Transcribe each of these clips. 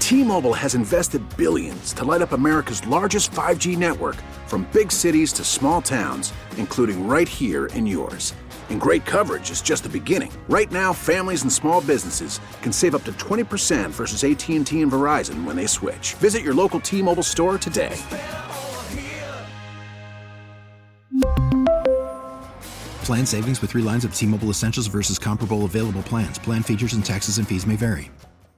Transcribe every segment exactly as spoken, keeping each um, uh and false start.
T-Mobile has invested billions to light up America's largest five G network, from big cities to small towns, including right here in yours. And great coverage is just the beginning. Right now, families and small businesses can save up to twenty percent versus A T and T and Verizon when they switch. Visit your local T-Mobile store today. Plan savings with three lines of T-Mobile Essentials versus comparable available plans. Plan features and taxes and fees may vary.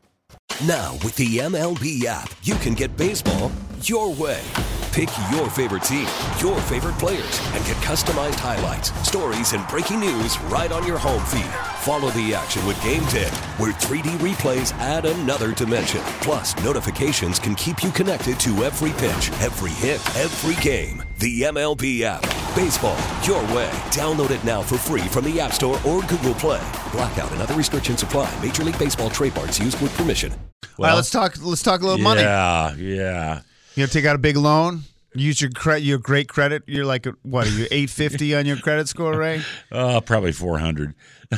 Now, with the M L B app, you can get baseball your way. Pick your favorite team, your favorite players, and get customized highlights, stories, and breaking news right on your home feed. Follow the action with Game Day, where three D replays add another dimension. Plus, notifications can keep you connected to every pitch, every hit, every game. The M L B app. Baseball your way. Download it now for free from the App Store or Google Play. Blackout and other restrictions apply. Major League Baseball trademarks used with permission. Well, all right, let's talk. Let's talk a little yeah, money. Yeah, yeah. You know, take out a big loan. Use your credit, your great credit. You're like, what are you, eight fifty on your credit score, Ray? Uh, probably four hundred.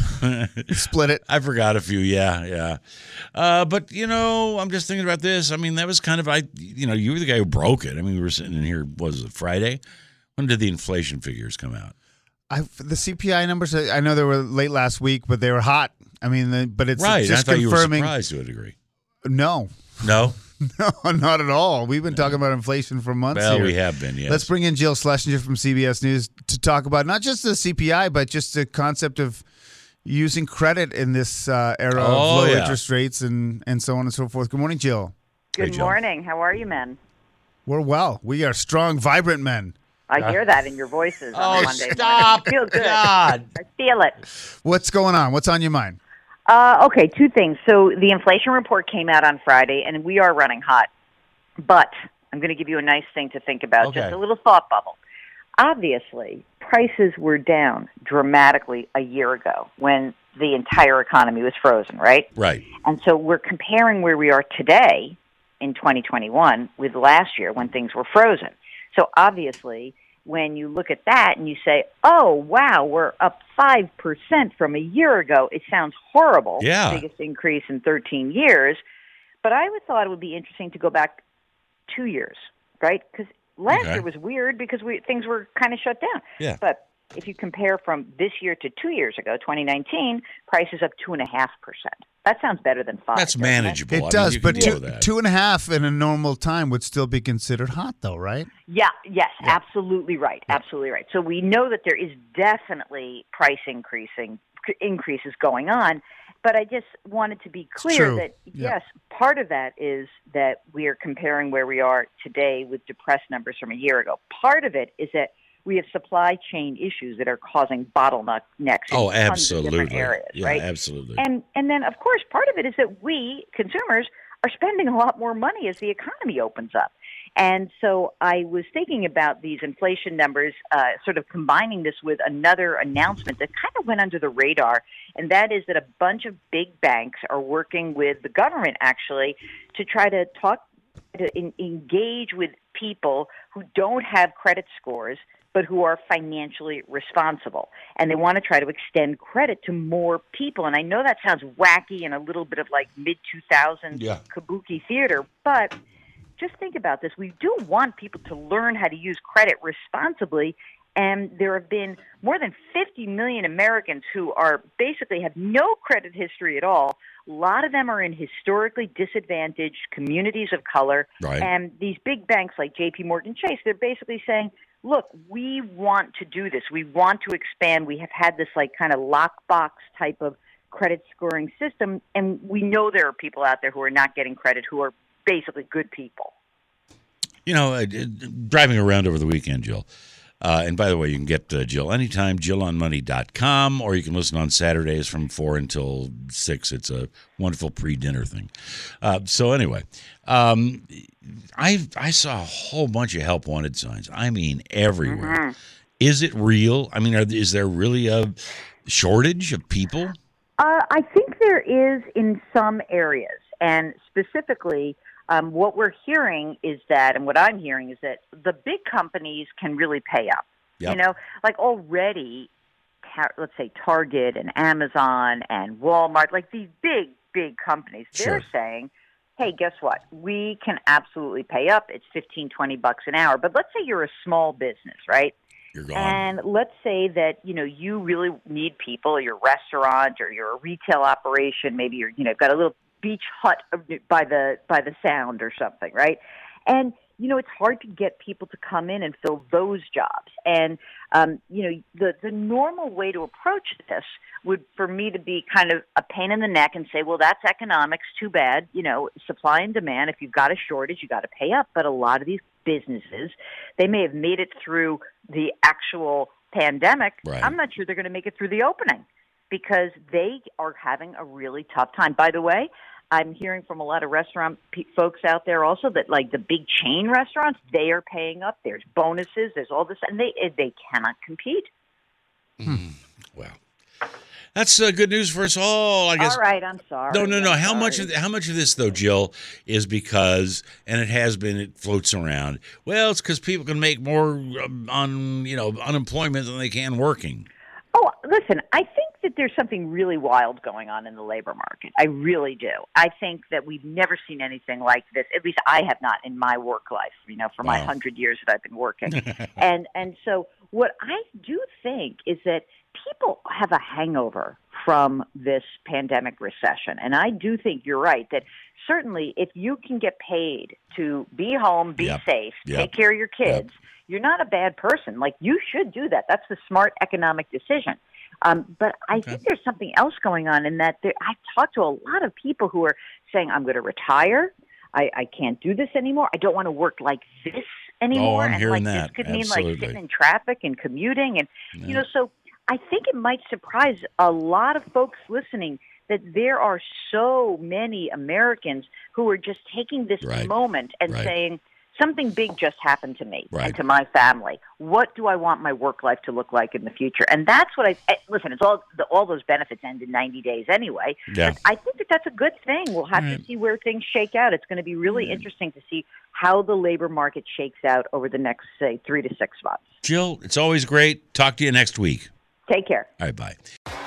Split it. I forgot a few. Yeah, yeah. Uh, but you know, I'm just thinking about this. I mean, that was kind of I. You know, you were the guy who broke it. I mean, we were sitting in here. What was it, Friday? When did the inflation figures come out? I, the C P I numbers. I know they were late last week, but they were hot. I mean, the, but it's right. just I thought confirming. You were surprised to a degree. No. No. No, not at all. We've been talking about inflation for months well, here. we have been, yes. Let's bring in Jill Schlesinger from C B S News to talk about not just the C P I, but just the concept of using credit in this uh, era oh, of low yeah. interest rates and, and so on and so forth. Good morning, Jill. Good hey, Jill. morning. How are you, men? We're well. We are strong, vibrant men. I hear that in your voices on Oh, Monday stop. morning. I feel good. God. I feel it. What's going on? What's on your mind? Uh, okay, two things. So the inflation report came out on Friday, and we are running hot. But I'm going to give you a nice thing to think about, Okay. just a little thought bubble. Obviously, prices were down dramatically a year ago when the entire economy was frozen, right? Right. And so we're comparing where we are today in twenty twenty-one with last year when things were frozen. So obviously, when you look at that and you say, oh, wow, we're up five percent from a year ago, it sounds horrible. Yeah. Biggest increase in thirteen years. But I would thought it would be interesting to go back two years, right? Because last Okay. year was weird because we, things were kind of shut down. Yeah. But if you compare from this year to two years ago, twenty nineteen, prices up two point five percent. That sounds better than five. That's doesn't manageable. It I mean, does, you but can two, deal with that. two and a half in a normal time would still be considered hot, though, right? Yeah, yes, absolutely right. Absolutely right. So we know that there is definitely price increasing increases going on, but I just wanted to be clear true. that, Yeah. yes, part of that is that we are comparing where we are today with depressed numbers from a year ago. Part of it is that we have supply chain issues that are causing bottlenecks in Oh, tons of absolutely. different areas, yeah, right? absolutely. And and then, of course, part of it is that we, consumers, are spending a lot more money as the economy opens up. And so I was thinking about these inflation numbers, uh, sort of combining this with another announcement that kind of went under the radar, and that is that a bunch of big banks are working with the government, actually, to try to talk, to in, engage with people who don't have credit scores but who are financially responsible. And they want to try to extend credit to more people. And I know that sounds wacky and a little bit of like mid two thousands Yeah. kabuki theater, but just think about this. We do want people to learn how to use credit responsibly. And there have been more than fifty million Americans who are basically have no credit history at all. A lot of them are in historically disadvantaged communities of color. Right. And these big banks like J P Morgan Chase, they're basically saying, look, we want to do this. We want to expand. We have had this like kind of lockbox type of credit scoring system. And we know there are people out there who are not getting credit who are basically good people. You know, uh, driving around over the weekend, Jill. Uh, and by the way, you can get uh, Jill anytime, jill on money dot com, or you can listen on Saturdays from four until six. It's a wonderful pre-dinner thing. Uh, so anyway, um, I I saw a whole bunch of help wanted signs. I mean, everywhere. Mm-hmm. Is it real? I mean, are, is there really a shortage of people? Uh, I think there is in some areas, and specifically, um, what we're hearing is that, and what I'm hearing is that the big companies can really pay up. Yep. You know, like already, ta- let's say Target and Amazon and Walmart, like these big, big companies, they're Sure. saying, hey, guess what? We can absolutely pay up. It's fifteen, twenty bucks an hour. But let's say you're a small business, right? You're gone. And let's say that, you know, you really need people, your restaurant or your retail operation, maybe you're, you know, got a little beach hut by the by the sound or something, right? And you know, it's hard to get people to come in and fill those jobs. And, um, you know, the, the normal way to approach this would, for me, to be kind of a pain in the neck and say, well, that's economics, too bad. You know, supply and demand, if you've got a shortage, you got to pay up. But a lot of these businesses, they may have made it through the actual pandemic. Right. I'm not sure they're going to make it through the opening because they are having a really tough time. By the way, I'm hearing from a lot of restaurant pe- folks out there also that, like, the big chain restaurants, they are paying up. There's bonuses. There's all this, and they they cannot compete. Mm. Well, that's uh, good news for us all, I guess. All right, I'm sorry. No, no, no. I'm how sorry. much of how much of this, though, Jill, is because, and it has been, it floats around. Well, it's because people can make more um, on you know unemployment than they can working. Oh, listen, I think that there's something really wild going on in the labor market. I really do. I think that we've never seen anything like this. At least I have not in my work life, you know, for my Wow. hundred years that I've been working. and and so what I do think is that people have a hangover from this pandemic recession. And I do think you're right that certainly if you can get paid to be home, be Yep. safe, Yep. take care of your kids, you're not a bad person. Like, you should do that. That's the smart economic decision. Um, but I Okay. think there's something else going on in that there, I've talked to a lot of people who are saying, I'm going to retire. I, I can't do this anymore. I don't want to work like this anymore. Oh, I'm and hearing like that. this could mean like Absolutely. sitting in traffic and commuting. And, Yeah. you know, so I think it might surprise a lot of folks listening that there are so many Americans who are just taking this Right. moment and Right. saying, something big just happened to me Right. and to my family. What do I want my work life to look like in the future? And that's what I, I listen. It's all the, all those benefits end in ninety days anyway. Yeah. But I think that that's a good thing. We'll have Right. to see where things shake out. It's going to be really interesting to see how the labor market shakes out over the next, say, three to six months. Jill, it's always great. Talk to you next week. Take care. All right, bye.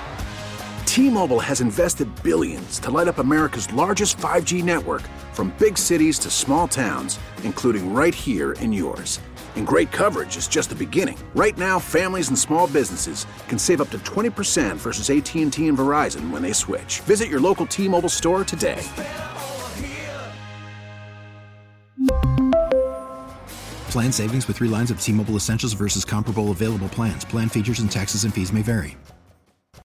T-Mobile has invested billions to light up America's largest five G network, from big cities to small towns, including right here in yours. And great coverage is just the beginning. Right now, families and small businesses can save up to twenty percent versus A T and T and Verizon when they switch. Visit your local T-Mobile store today. Plan savings with three lines of T-Mobile Essentials versus comparable available plans. Plan features and taxes and fees may vary.